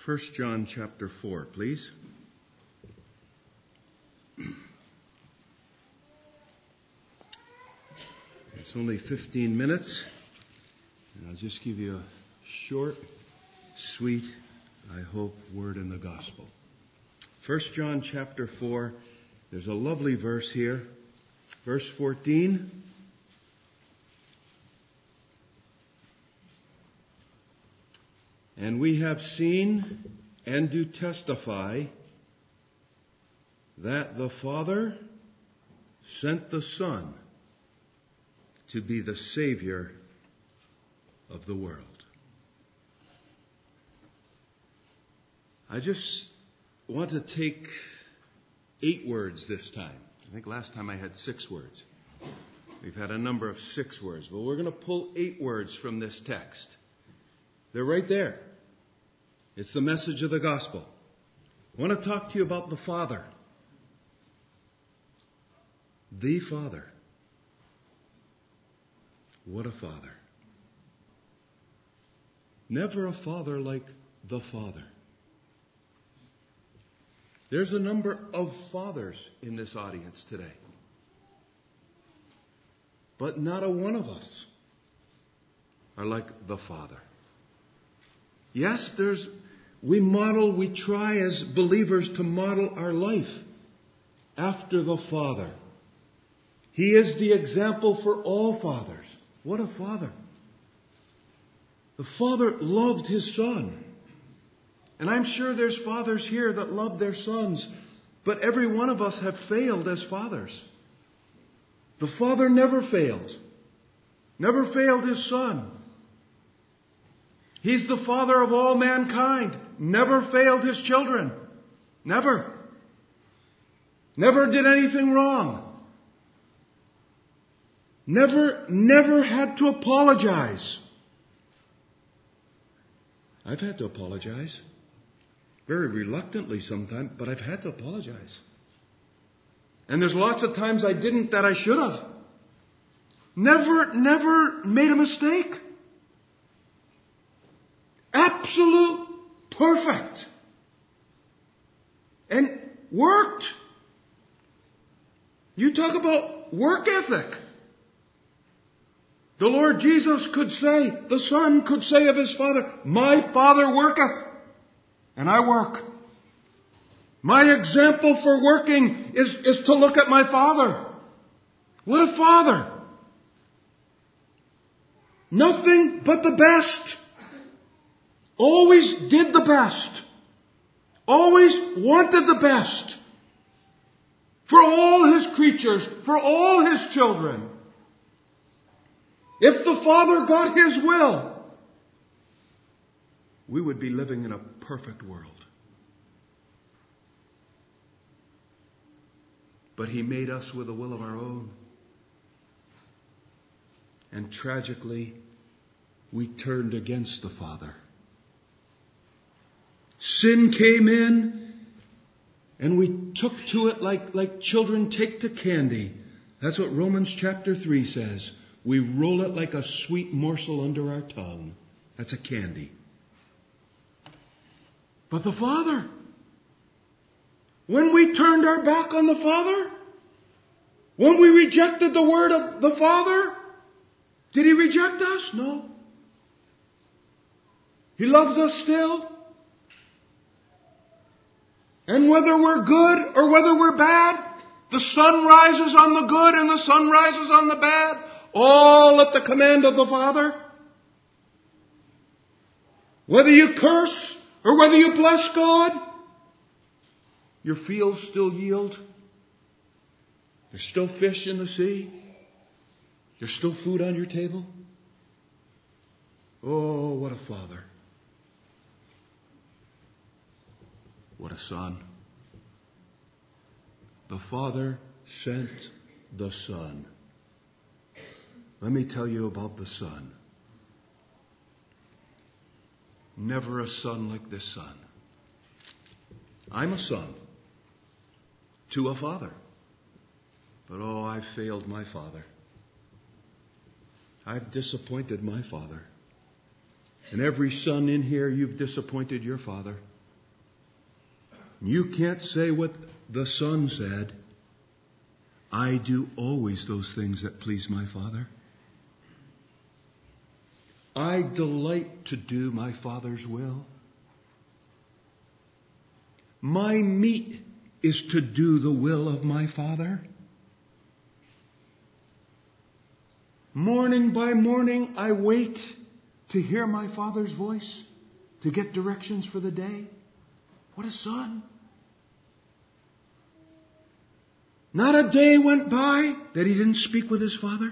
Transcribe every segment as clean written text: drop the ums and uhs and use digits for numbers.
1 John chapter 4, please. It's only 15 minutes, and I'll just give you a short, sweet, I hope, word in the gospel. 1 John chapter 4, there's a lovely verse here. Verse 14. And we have seen and do testify that the Father sent the Son to be the Savior of the world. I just want to take 8 words this time. I think last time I had 6 words. We've had a number of 6 words. But we're going to pull 8 words from this text. They're right there. It's the message of the gospel. I want to talk to you about the Father. The Father. What a Father. Never a father like the Father. There's a number of fathers in this audience today. But not a one of us are like the Father. Yes, we try as believers to model our life after the Father. He is the example for all fathers. What a father. The Father loved His Son. And I'm sure there's fathers here that love their sons, but every one of us have failed as fathers. The Father never failed. Never failed His Son. He's the Father of all mankind. Never failed His children. Never. Never did anything wrong. Never had to apologize. I've had to apologize. Very reluctantly sometimes, but I've had to apologize. And there's lots of times I didn't that I should have. Never made a mistake. Absolute perfect. And worked. You talk about work ethic. The Lord Jesus could say, the Son could say of His Father, my Father worketh, and I work. My example for working is to look at my Father. What a Father. Nothing but the best. Always did the best. Always wanted the best. For all His creatures, for all His children. If the Father got His will, we would be living in a perfect world. But He made us with a will of our own. And tragically, we turned against the Father. Sin came in, and we took to it like children take to candy. That's what Romans chapter 3 says. We roll it like a sweet morsel under our tongue. That's a candy. But the Father, when we turned our back on the Father, when we rejected the word of the Father, did He reject us? No. He loves us still. And whether we're good or whether we're bad, the sun rises on the good and the sun rises on the bad, all at the command of the Father. Whether you curse or whether you bless God, your fields still yield. There's still fish in the sea. There's still food on your table. Oh, what a Father. What a Son. The Father sent the Son. Let me tell you about the Son. Never a son like this Son. I'm a son to a father. But oh, I've failed my Father. I've disappointed my Father. And every son in here, you've disappointed your father. You can't say what the Son said. I do always those things that please my Father. I delight to do my Father's will. My meat is to do the will of my Father. Morning by morning, I wait to hear my Father's voice, to get directions for the day. What a son. Not a day went by that he didn't speak with his Father.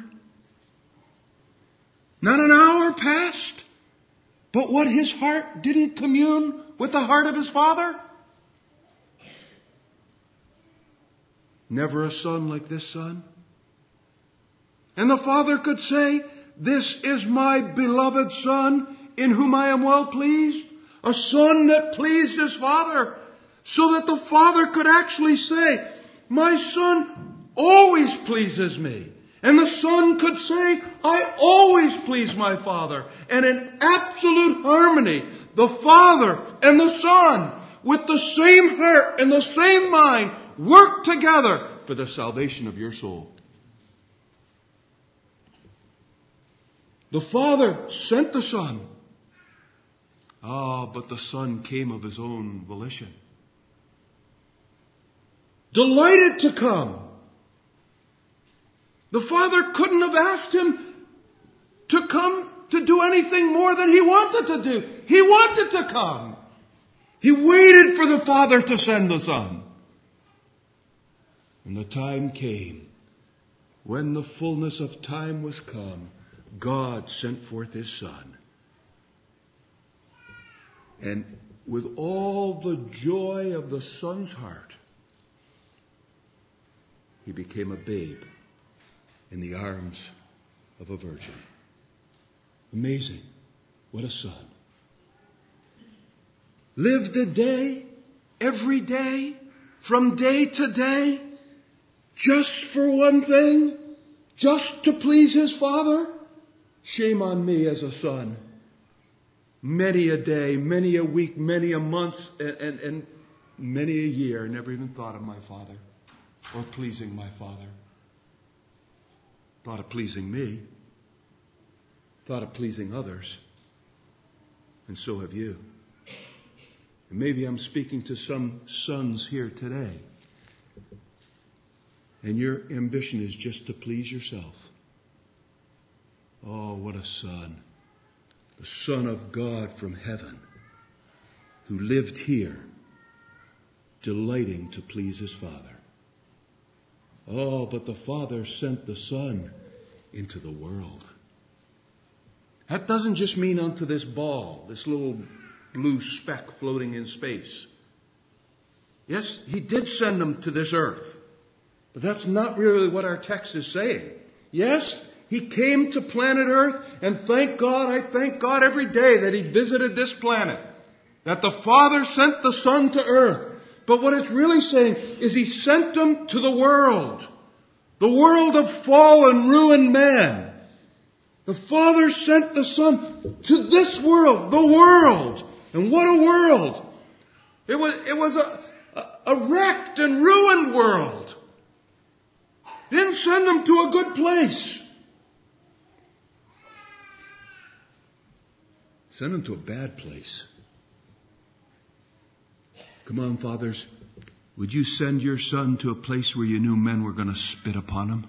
Not an hour passed, but what his heart didn't commune with the heart of his Father. Never a son like this son. And the Father could say, this is my beloved Son in whom I am well pleased. A son that pleased his Father. So that the Father could actually say, my Son always pleases me. And the Son could say, I always please my Father. And in absolute harmony, the Father and the Son, with the same heart and the same mind, work together for the salvation of your soul. The Father sent the Son. But the Son came of his own volition. Delighted to come. The Father couldn't have asked him to come to do anything more than he wanted to do. He wanted to come. He waited for the Father to send the Son. And the time came. When the fullness of time was come, God sent forth his Son. And with all the joy of the Son's heart, he became a babe in the arms of a virgin. Amazing. What a son. Lived a day, every day, from day to day, just for one thing, just to please his Father. Shame on me as a son. Many a day, many a week, many a month, and many a year, never even thought of my Father or pleasing my Father. Thought of pleasing me. Thought of pleasing others. And so have you. And maybe I'm speaking to some sons here today. And your ambition is just to please yourself. Oh, what a son. The Son of God from heaven, who lived here, delighting to please his Father. Oh, but the Father sent the Son into the world. That doesn't just mean unto this ball, this little blue speck floating in space. Yes, he did send him to this earth. But that's not really what our text is saying. Yes, he came to planet Earth, and thank God, I thank God every day that he visited this planet. That the Father sent the Son to earth. But what it's really saying is he sent him to the world. The world of fallen, ruined man. The Father sent the Son to this world, the world. And what a world. It was a wrecked and ruined world. He didn't send them to a good place. Send them to a bad place. Come on, fathers. Would you send your son to a place where you knew men were going to spit upon him?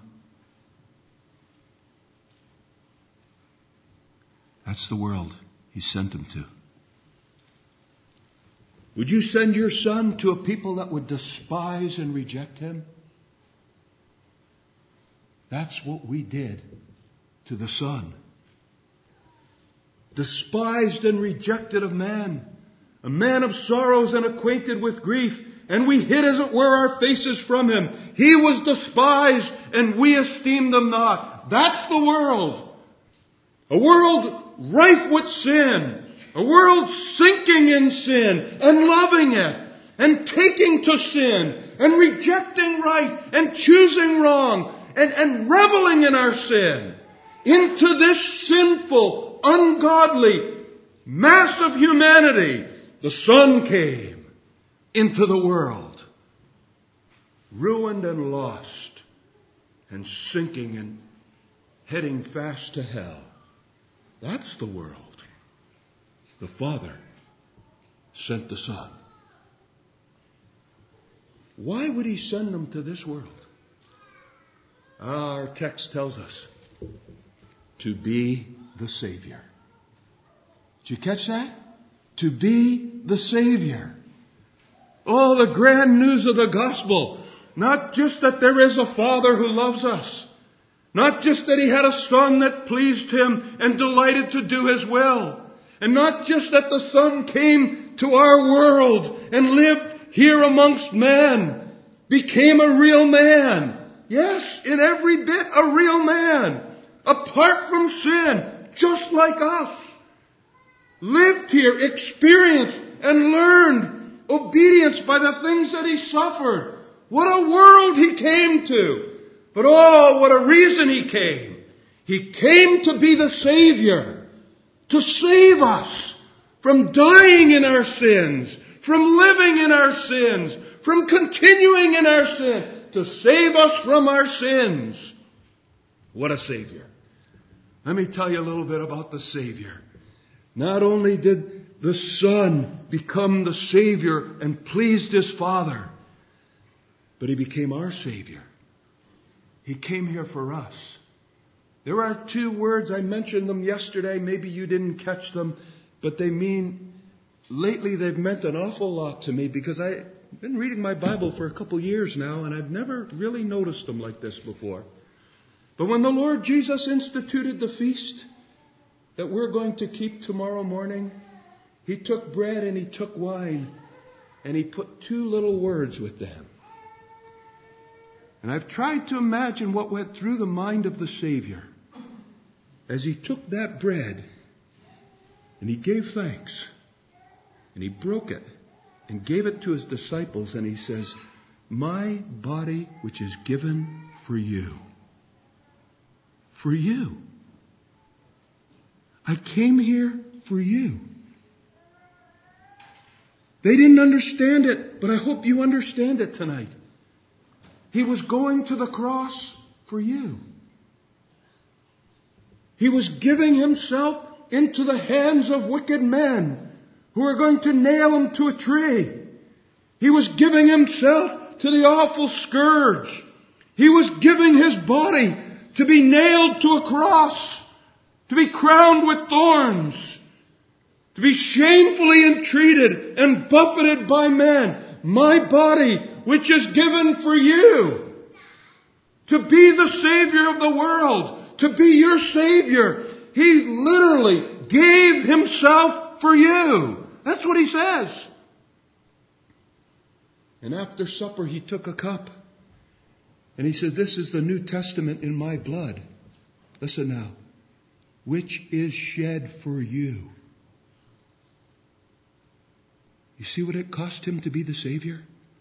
That's the world he sent him to. Would you send your son to a people that would despise and reject him? That's what we did to the Son. Despised and rejected of man. A man of sorrows and acquainted with grief. And we hid, as it were, our faces from him. He was despised and we esteemed him not. That's the world. A world rife with sin. A world sinking in sin and loving it. And taking to sin. And rejecting right. And choosing wrong. And reveling in our sin. Into this sinful, ungodly mass of humanity, the Son came. into the world, ruined and lost and sinking and heading fast to hell. That's the world. The Father sent the Son. Why would He send them to this world? Our text tells us to be the Savior. Did you catch that? To be the Savior. Oh, the grand news of the gospel. Not just that there is a Father who loves us. Not just that He had a Son that pleased Him and delighted to do His will. And not just that the Son came to our world and lived here amongst men. Became a real man. Yes, in every bit a real man. Apart from sin. Just like us. Lived here, experienced and learned obedience by the things that He suffered. What a world He came to. But oh, what a reason He came. He came to be the Savior. To save us from dying in our sins. From living in our sins. From continuing in our sin. To save us from our sins. What a Savior. Let me tell you a little bit about the Savior. Not only did the Son become the Savior and pleased His Father, but He became our Savior. He came here for us. There are two words, I mentioned them yesterday, maybe you didn't catch them, but lately they've meant an awful lot to me because I've been reading my Bible for a couple years now and I've never really noticed them like this before. But when the Lord Jesus instituted the feast that we're going to keep tomorrow morning, He took bread and He took wine and He put two little words with them. And I've tried to imagine what went through the mind of the Savior as He took that bread and He gave thanks and He broke it and gave it to His disciples and He says, "My body which is given for you." For you. I came here for you. They didn't understand it, but I hope you understand it tonight. He was going to the cross for you. He was giving Himself into the hands of wicked men who are going to nail Him to a tree. He was giving Himself to the awful scourge. He was giving His body to be nailed to a cross, to be crowned with thorns, to be shamefully entreated and buffeted by men. My body, which is given for you, to be the Savior of the world, to be your Savior. He literally gave Himself for you. That's what He says. And after supper, He took a cup. And He said, "This is the New Testament in my blood." Listen now. "Which is shed for you." You see what it cost Him to be the Savior?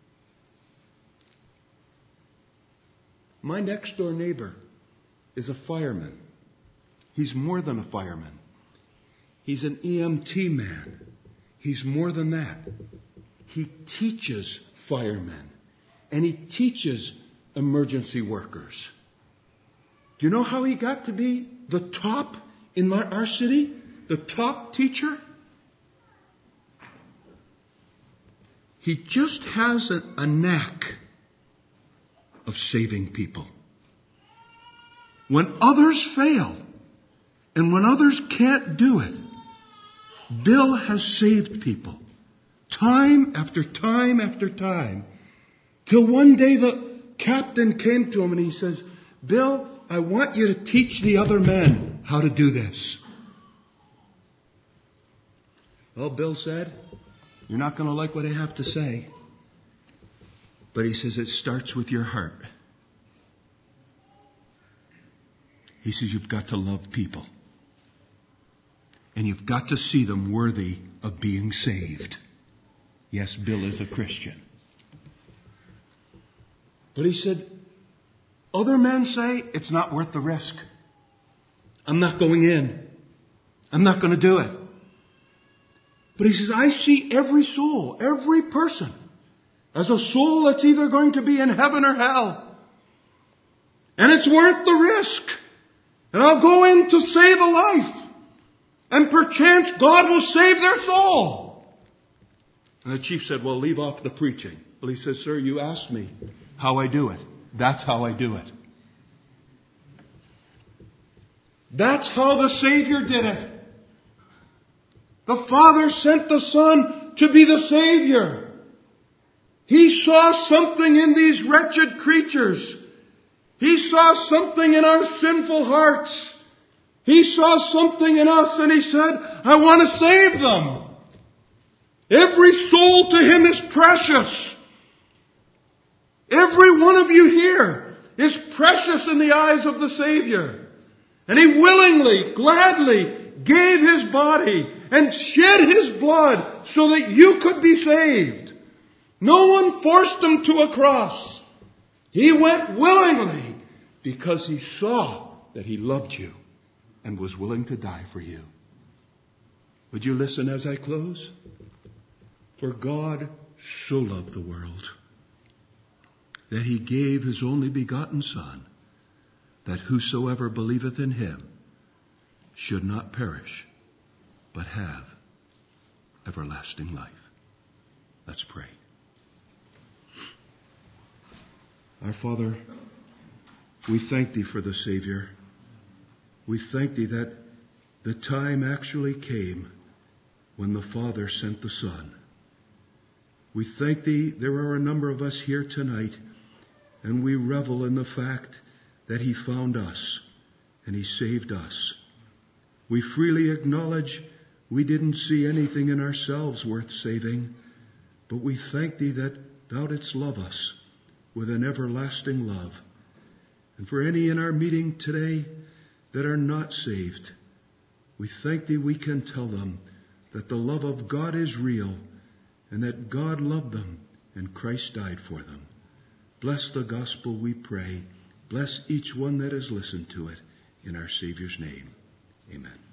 My next door neighbor is a fireman. He's more than a fireman. He's an EMT man. He's more than that. He teaches firemen. And He teaches emergency workers. Do you know how he got to be the top in our city? The top teacher? He just has a knack of saving people. When others fail, and when others can't do it, Bill has saved people. Time after time after time. Till one day the captain came to him and he says, "Bill, I want you to teach the other men how to do this." Well, Bill said, "You're not going to like what I have to say." But he says, "It starts with your heart." He says, "You've got to love people. And you've got to see them worthy of being saved." Yes, Bill is a Christian. But he said, other men say it's not worth the risk. I'm not going in. I'm not going to do it. But he says, I see every soul, every person as a soul that's either going to be in heaven or hell. And it's worth the risk. And I'll go in to save a life. And perchance God will save their soul. And the chief said, well, leave off the preaching. Well, he says, sir, you asked me how I do it. That's how I do it. That's how the Savior did it. The Father sent the Son to be the Savior. He saw something in these wretched creatures. He saw something in our sinful hearts. He saw something in us and He said, I want to save them. Every soul to Him is precious. Every one of you here is precious in the eyes of the Savior. And He willingly, gladly gave His body and shed His blood so that you could be saved. No one forced Him to a cross. He went willingly because He saw that He loved you and was willing to die for you. Would you listen as I close? For God so loved the world that He gave His only begotten Son, that whosoever believeth in Him should not perish, but have everlasting life. Let's pray. Our Father, we thank Thee for the Savior. We thank Thee that the time actually came when the Father sent the Son. We thank Thee there are a number of us here tonight, and we revel in the fact that He found us and He saved us. We freely acknowledge we didn't see anything in ourselves worth saving, but we thank Thee that Thou didst love us with an everlasting love. And for any in our meeting today that are not saved, we thank Thee we can tell them that the love of God is real and that God loved them and Christ died for them. Bless the gospel, we pray. Bless each one that has listened to it. In our Savior's name, amen.